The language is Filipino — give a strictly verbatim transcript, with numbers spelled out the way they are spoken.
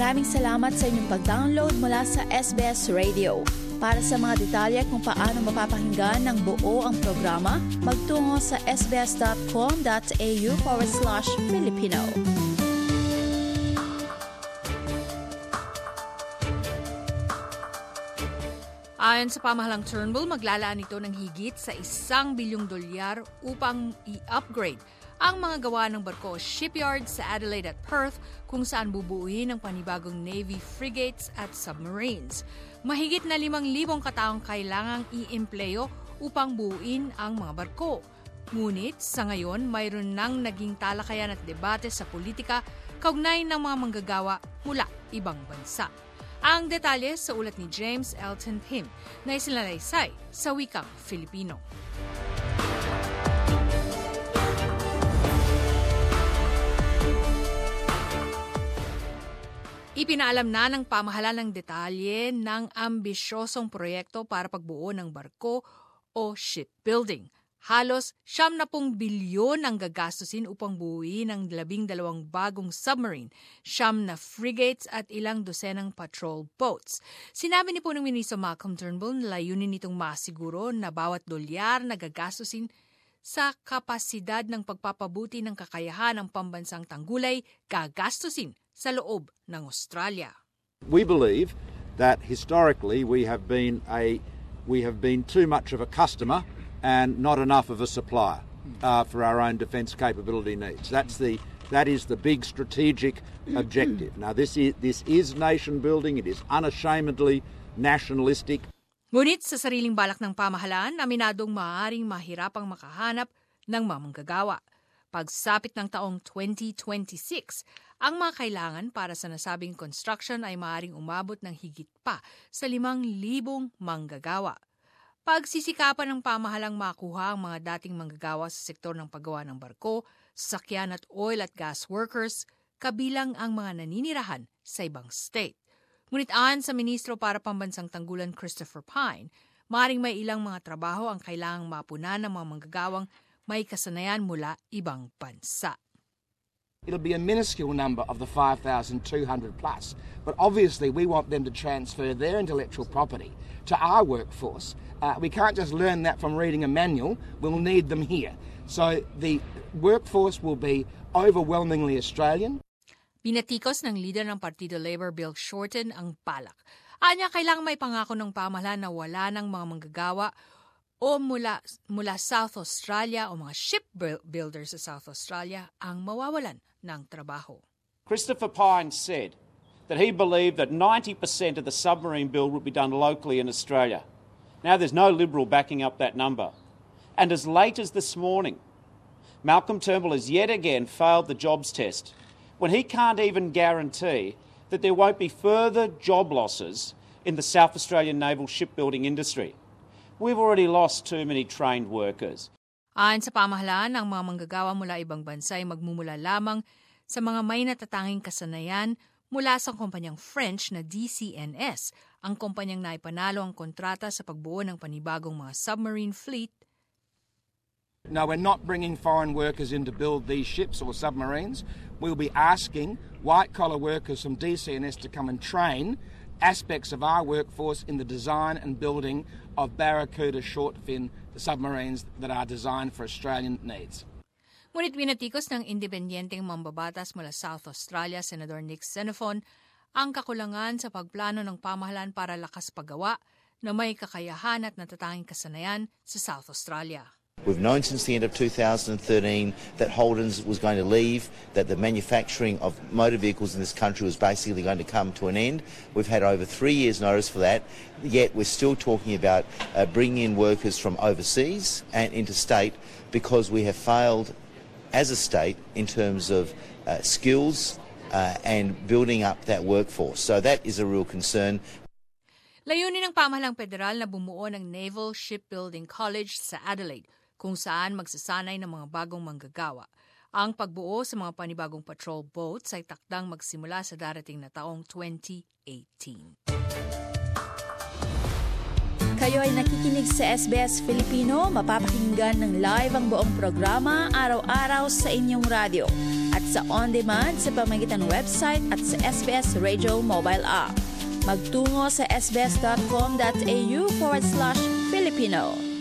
Maraming salamat sa inyong pag-download mula sa S B S Radio. Para sa mga detalye kung paano mapapakinggan ng buo ang programa, magtungo sa sbs.com.au forward slash Filipino. Ayon sa pamahalang Turnbull, maglalaan ito ng higit sa isang bilyong dolyar upang i-upgrade ang mga gawa ng barko shipyard sa Adelaide at Perth kung saan bubuuin ang panibagong Navy frigates at submarines. Mahigit na limang libong kataong kailangang i-empleyo upang buuin ang mga barko. Ngunit sa ngayon, mayroon nang naging talakayan at debate sa politika kaugnay ng mga manggagawa mula ibang bansa. Ang detalye sa ulat ni James Elton Pim na isinalaysay sa wikang Filipino. Ipinaalam na ng pamahalaan ng detalye ng ambisyosong proyekto para pagbuo ng barko o shipbuilding. Halos siyam na pong bilyon ang gagastusin upang buuin ang labing dalawang bagong submarine, siyam na frigates at ilang dosenang patrol boats. Sinabi ni punong Ministro Malcolm Turnbull na layunin nitong masiguro na bawat dolyar na gagastusin sa kapasidad ng pagpapabuti ng kakayahan ng pambansang tanggulay gagastusin sa loob ng Australia. We believe that historically we have been a we have been too much of a customer and not enough of a supplier uh, for our own defence capability needs. That's the that is the big strategic objective. Now this is this is nation building. It is unashamedly nationalistic. Ngunit sa sariling balak ng pamahalaan, aminadong maaaring mahirapang makahanap ng mga manggagawa. Pagsapit ng taong twenty twenty-six, ang mga kailangan para sa nasabing construction ay maaaring umabot ng higit pa sa limang libong manggagawa. Pagsisikapan ng pamahalang makuha ang mga dating manggagawa sa sektor ng paggawa ng barko, sasakyan at oil at gas workers, kabilang ang mga naninirahan sa ibang state. Ngunit ayon sa Ministro para Pambansang Tanggulan Christopher Pyne, maaaring may ilang mga trabaho ang kailangang mapunan ng mga manggagawang may kasanayan mula ibang bansa. It'll be a minuscule number of the five thousand two hundred plus, but obviously we want them to transfer their intellectual property to our workforce. Uh, we can't just learn that from reading a manual, we'll need them here. So the workforce will be overwhelmingly Australian. Binatikos ng leader ng Partido Labor Bill Shorten ang palak. Anya, kailangang may pangako ng pamahalaan na wala ng mga manggagawa o mula, mula South Australia o mga shipbuilders sa South Australia ang mawawalan ng trabaho. Christopher Pyne said that he believed that ninety percent of the submarine build would be done locally in Australia. Now there's no Liberal backing up that number. And as late as this morning, Malcolm Turnbull has yet again failed the jobs test when he can't even guarantee that there won't be further job losses in the South Australian naval shipbuilding industry. We've already lost too many trained workers. Ayon sa pamahalaan, ang mga manggagawa mula ibang bansa ay magmumula lamang sa mga may natatanging kasanayan mula sa kumpanyang French na D C N S, ang kumpanyang naipanalo ang kontrata sa pagbuo ng panibagong mga submarine fleet. No, we're not bringing foreign workers in to build these ships or submarines. We'll be asking white-collar workers from D C N S to come and train aspects of our workforce in the design and building of Barracuda short-fin submarines that are designed for Australian needs. Ngunit binatikos ng independenteng mambabatas mula South Australia, Senator Nick Xenophon, ang kakulangan sa pagplano ng pamahalaan para lakas paggawa na may kakayahan at natatanging kasanayan sa South Australia. We've known since the end of two thousand thirteen that Holden's was going to leave, that the manufacturing of motor vehicles in this country was basically going to come to an end. We've had over three years' notice for that, yet we're still talking about uh, bringing in workers from overseas and interstate because we have failed as a state in terms of uh, skills uh, and building up that workforce. So that is a real concern. Layunin ng pamahalang federal na bumuo ng Naval Shipbuilding College sa Adelaide, kung saan magsasanay ng mga bagong manggagawa. Ang pagbuo sa mga panibagong patrol boats ay takdang magsimula sa darating na taong twenty eighteen. Kayo ay nakikinig sa S B S Filipino, mapapakinggan ng live ang buong programa araw-araw sa inyong radyo. At at sa on-demand sa pamamagitan ng website at sa S B S Radio mobile app. Magtungo sa sbs.com.au forward slash Filipino.